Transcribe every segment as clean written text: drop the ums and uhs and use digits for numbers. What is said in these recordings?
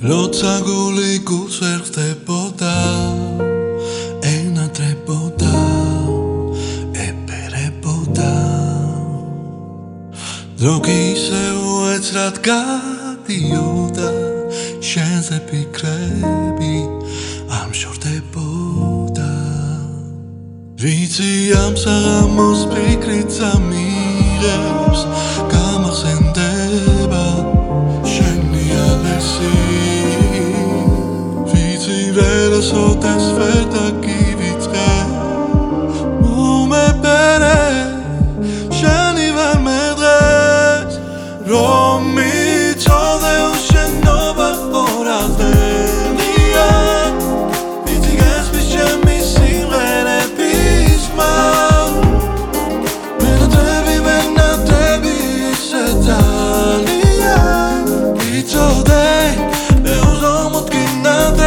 როცა გული გულს ვერ ხდებოდა ენატრებოდა ეპერებოდა დრო კი ისევ უეცრად გადიოდა შენზე ფიქრები არ მშორდებოდა ვიცი ამ საღამოს ფიქრით წამიღებს გამახსენდება შენი ალესი Verasotens verda kivitske Mumepere Shani var medres Romi tode ushenova Oraldenia Vitiges bichemi silene pisma Mena trebi setalia Itode Beuzomot kinade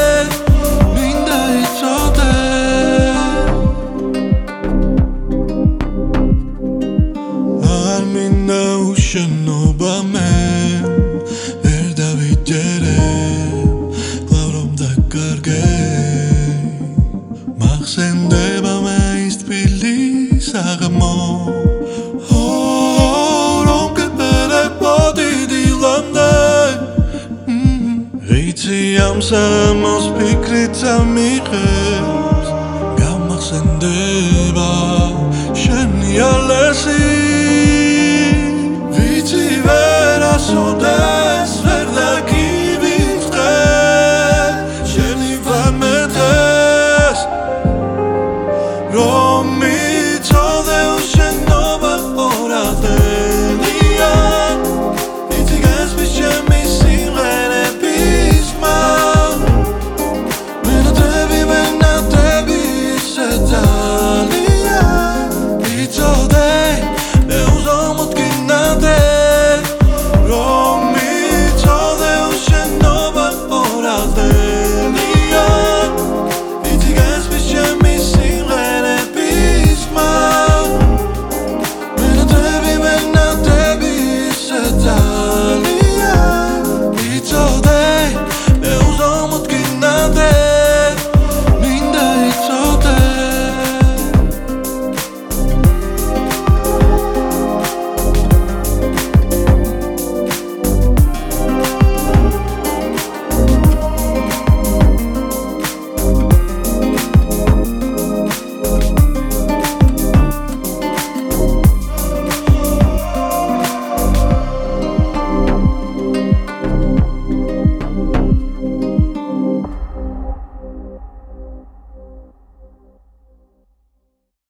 შენობა მე ვერ დავიჯერებ ყავ და კარგე მახსენდება მე ის თბილის საღამო რომ გეპერებოდი დილამდე ვიცი ამ საღამოს ფიქრით წამიღებს გამახსენდება შენი ალესი